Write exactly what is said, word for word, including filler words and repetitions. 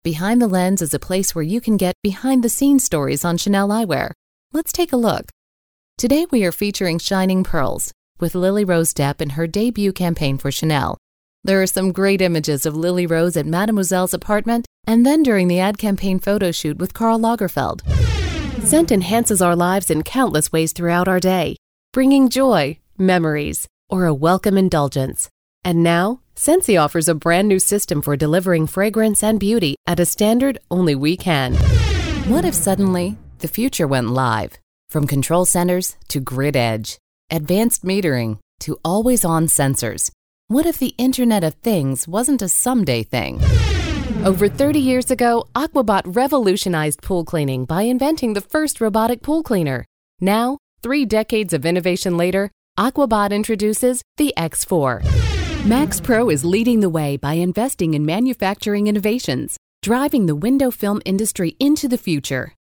Behind the Lens is a place where you can get behind-the-scenes stories on Chanel eyewear. Let's take a look. Today we are featuring Shining Pearls with Lily Rose Depp in her debut campaign for Chanel. There are some great images of Lily Rose at Mademoiselle's apartment and then during the ad campaign photo shoot with Karl Lagerfeld. Scent enhances our lives in countless ways throughout our day, bringing joy, memories, or a welcome indulgence. And now, Scentsy offers a brand new system for delivering fragrance and beauty at a standard only we can. What if suddenly the future went live? From control centers to grid edge, advanced metering to always-on sensors. What if the Internet of Things wasn't a someday thing? Over thirty years ago, Aquabot revolutionized pool cleaning by inventing the first robotic pool cleaner. Now, three decades of innovation later, Aquabot introduces the X four. Max Pro is leading the way by investing in manufacturing innovations, driving the window film industry into the future.